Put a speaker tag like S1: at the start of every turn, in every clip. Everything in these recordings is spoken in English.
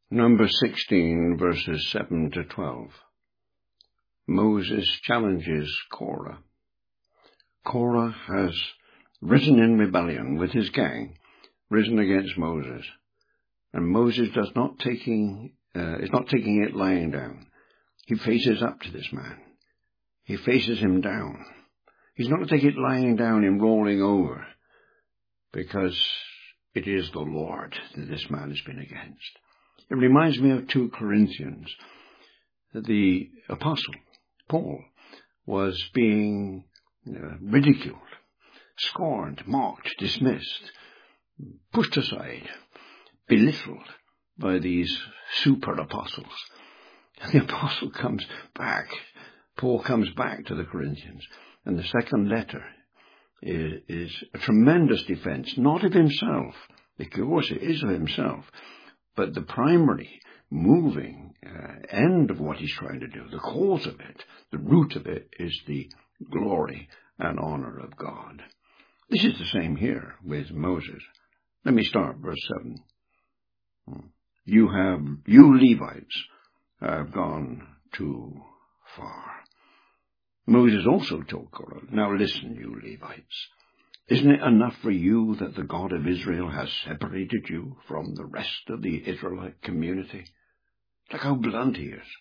S1: Numbers 16, verses 7 to 12. Moses challenges Korah. Korah has risen in rebellion with his gang, risen against Moses. And Moses is not taking it lying down. He faces up to this man. He faces him down. He's not going to take it lying down and rolling over, because it is the Lord that this man has been against. It reminds me of 2 Corinthians. The apostle, Paul, was being ridiculed, scorned, mocked, dismissed, pushed aside, belittled by these super apostles. And the apostle comes back. Paul comes back to the Corinthians. And the second letter is a tremendous defense, not of himself. Of course, it is of himself. But the primary moving end of what he's trying to do, the cause of it, the root of it, is the glory and honor of God. This is the same here with Moses. Let me start verse 7. You Levites have gone too far. Moses also told Korah, now listen, you Levites. Isn't it enough for you that the God of Israel has separated you from the rest of the Israelite community? Look how blunt he is.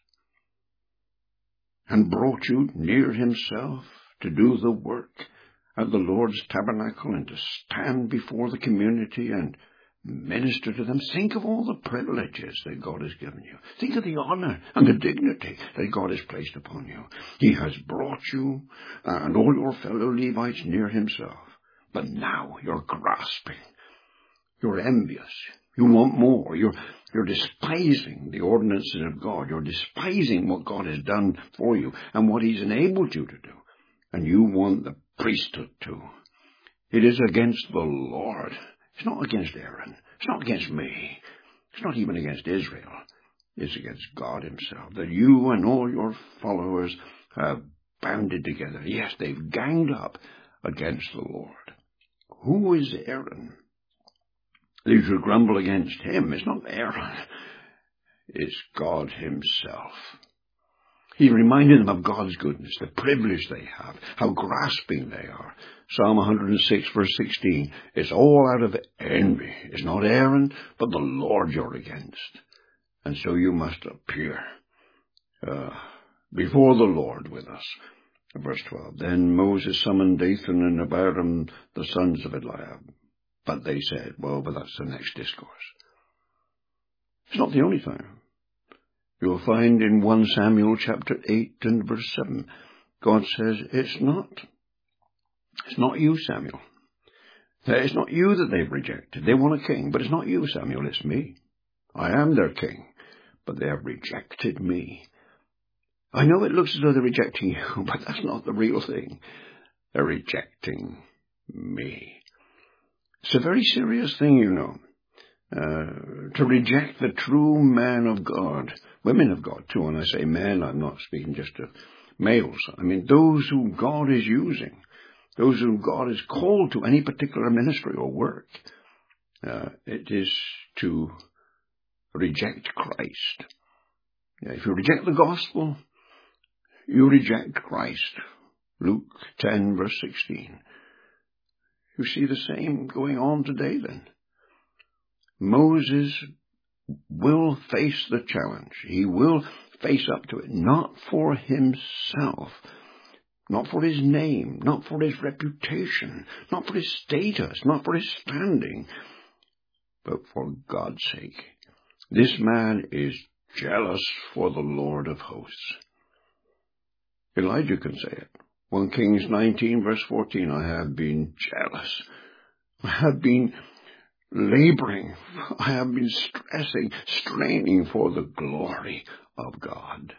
S1: And brought you near himself to do the work at the Lord's tabernacle and to stand before the community and minister to them. Think of all the privileges that God has given you. Think of the honor and the dignity that God has placed upon you. He has brought you and all your fellow Levites near himself. But now you're grasping. You're envious. You want more. You're despising the ordinances of God. You're despising what God has done for you and what he's enabled you to do. And you want the priesthood too. It is against the Lord. It's not against Aaron. It's not against me. It's not even against Israel. It's against God himself, that you and all your followers have banded together. Yes, they've ganged up against the Lord. Who is Aaron? You should grumble against him. It's not Aaron. It's God himself. He reminded them of God's goodness, the privilege they have, how grasping they are. Psalm 106, verse 16, it's all out of envy. It's not Aaron, but the Lord you're against. And so you must appear before the Lord with us. Verse 12, then Moses summoned Dathan and Abiram, the sons of Eliab. But they said, but that's the next discourse. It's not the only time. You'll find in 1 Samuel chapter 8 and verse 7, God says, it's not you, Samuel. It's not you that they've rejected. They want a king, but it's not you, Samuel, it's me. I am their king, but they have rejected me. I know it looks as though they're rejecting you, but that's not the real thing. They're rejecting me. It's a very serious thing, you know, to reject the true man of God, women of God too. When I say men, I'm not speaking just of males. I mean those who God is using, those whom God has called to any particular ministry or work. It is to reject Christ. If you reject the gospel, you reject Christ. Luke 10, verse 16. You see the same going on today then. Moses will face the challenge. He will face up to it, not for himself, not for his name, not for his reputation, not for his status, not for his standing, but for God's sake. This man is jealous for the Lord of hosts. Elijah can say it. 1 Kings 19, verse 14, I have been jealous. I have been laboring. I have been stressing, straining for the glory of God.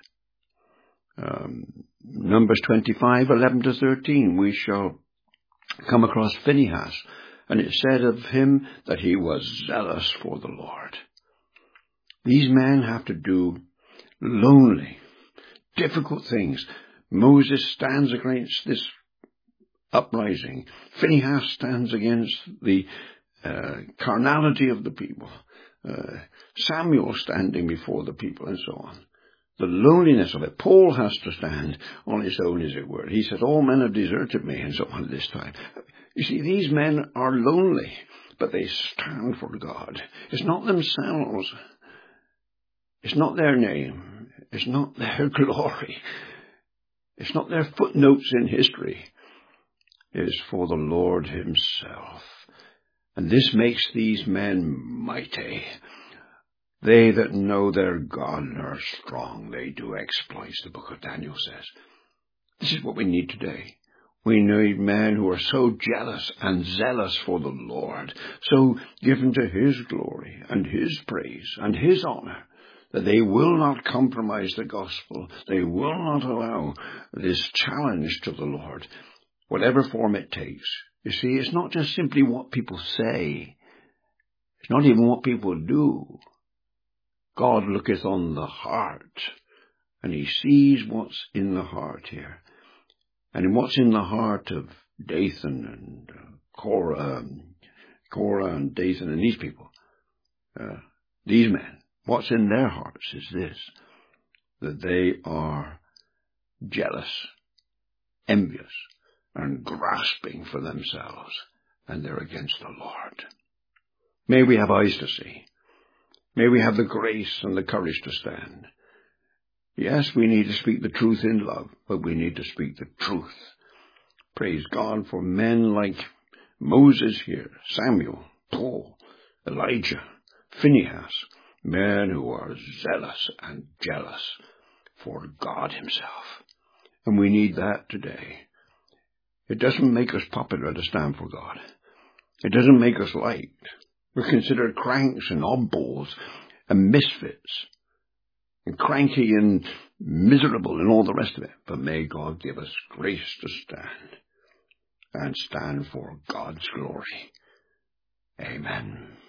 S1: Numbers 25, 11 to 13, we shall come across Phinehas, and it said of him that he was zealous for the Lord. These men have to do lonely, difficult things. Moses stands against this uprising. Phinehas stands against the carnality of the people. Samuel standing before the people and so on. The loneliness of it. Paul has to stand on his own, as it were. He says, all men have deserted me, and so on at this time. You see, these men are lonely, but they stand for God. It's not themselves. It's not their name. It's not their glory. It's not their footnotes in history. It is for the Lord himself. And this makes these men mighty. They that know their God are strong. They do exploits, the book of Daniel says. This is what we need today. We need men who are so jealous and zealous for the Lord, so given to his glory and his praise and his honor, that they will not compromise the gospel. They will not allow this challenge to the Lord, whatever form it takes. You see, it's not just simply what people say. It's not even what people do. God looketh on the heart, and he sees what's in the heart here. And in what's in the heart of Dathan and Korah and Dathan and these people, these men, what's in their hearts is this, that they are jealous, envious, and grasping for themselves, and they're against the Lord. May we have eyes to see. May we have the grace and the courage to stand. Yes, we need to speak the truth in love, but we need to speak the truth. Praise God for men like Moses here, Samuel, Paul, Elijah, Phinehas, men who are zealous and jealous for God himself. And we need that today. It doesn't make us popular to stand for God. It doesn't make us liked. We're considered cranks and oddballs and misfits and cranky and miserable and all the rest of it. But may God give us grace to stand and stand for God's glory. Amen.